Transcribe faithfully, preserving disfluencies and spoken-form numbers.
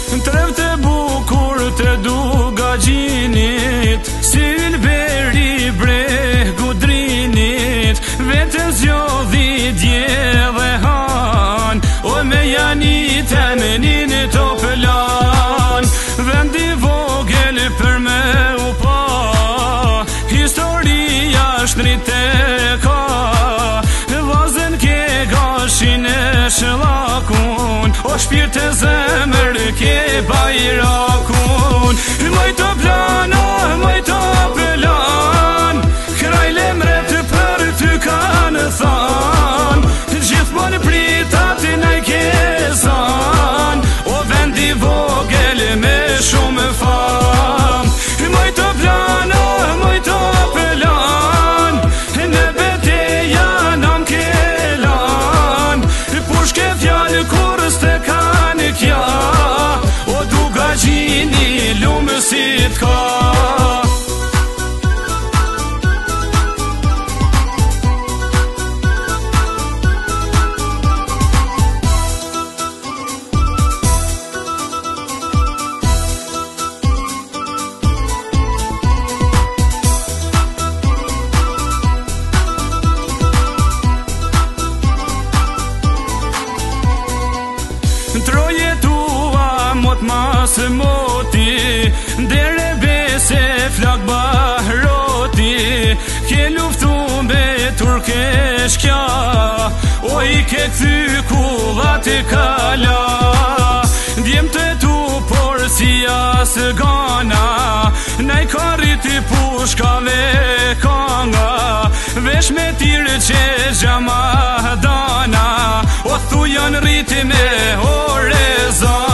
Trevte bukur të duga gjinit, syl beri bregu drinit, vete zjodhi dje dhe han, o me janit e menin të pëlan. Vendi vogel për me u pa, historia shtrite ka, vazën ke gashin e shëllakun, o shpirt e zemër ke bajrakun. Maj të plana, maj të pëlan, kraj lemret për ty kanë than, gjithmon pritat në i kezan, o vendi vogel me shumë fam. Maj të plana, maj të pëlan, në beteja nam kelan, pushke fjallë kur s'te kanë kja, o duga gjini lumë si t'ka. Troje tua mot mas moti, dere bese flak bahroti, ke luftu me turkesh kja, o i ke kthy kullat e kala. Djem të tu por si as gana, naj kariti pushkave kanga, vesh me tirë që gjama dana, o thujan rriti me orezan.